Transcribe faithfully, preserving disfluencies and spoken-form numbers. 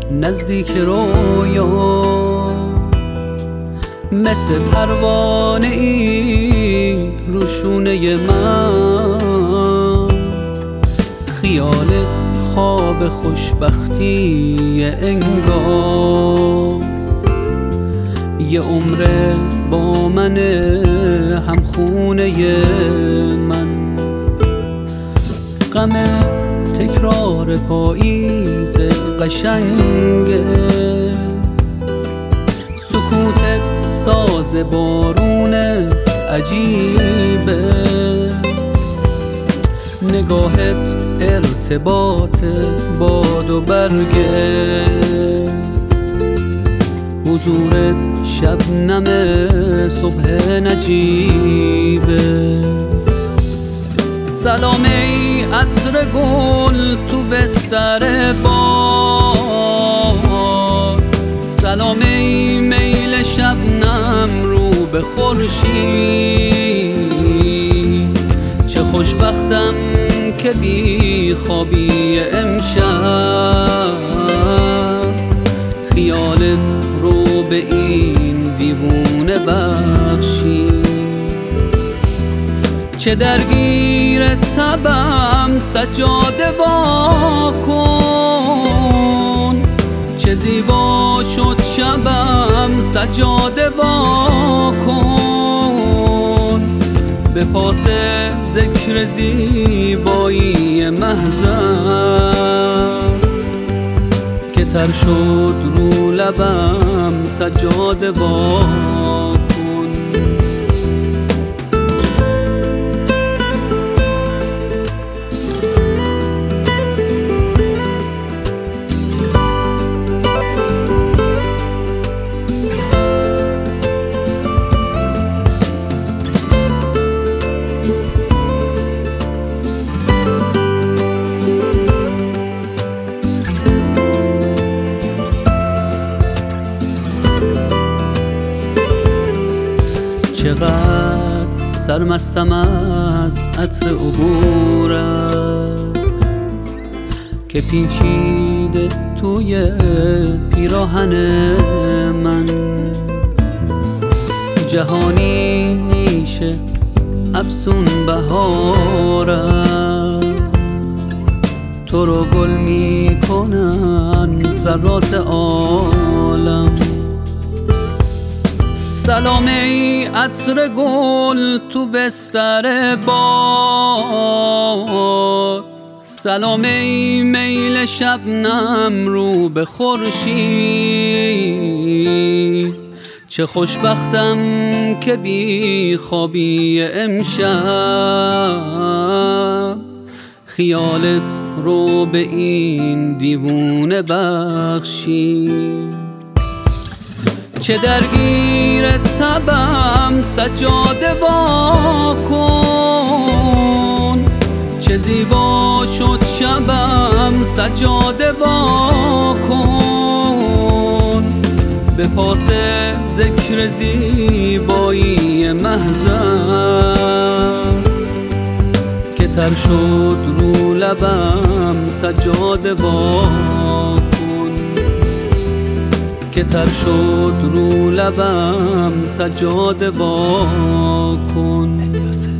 نزدیک رویا، مثل پروانه ای رو شونه من. خیال خواب خوشبختی انگار، یه عمره با من هم خونه من. غم تکرار پاییز قشنگه، سکوتت ساز بارون عجیبه، نگاهت ارتباط باد و برگه، حضورت شبنم صبح نجیبه. سلام ای عطر گل تو بستر باد، سلام ای میل شبنم رو به خورشید. چه خوشبختم که بی خوابی امشب، خیالت رو به این دیوونه بخشی. چه درگیر تبم سجاده وا کن، چه زیبا شد شبم سجاده وا کن. به پاس ذکر زیبایی محضر، که تر شد رو لبم سجاده وا کن. چقدر سرمستم از عطر عبورت، که پیچیده توی پیراهن من. جهانی میشه افسون بهارت، تو رو گل میکنن ذرات عالم. سلام ای عطر گل تو بستر باد، سلام ای میل شبنم رو به خورشید. چه خوشبختم که بی خوابی امشب، خیالت رو به این دیوونه بخشی. چه درگیر تبم سجاده وا کن، چه زیبا شد شبم سجاده وا کن. به پاس ذکر زیبایی محضر، که تر شد رو لبم سجاده وا کن. که تر شد رو لبم سجاده وا کن.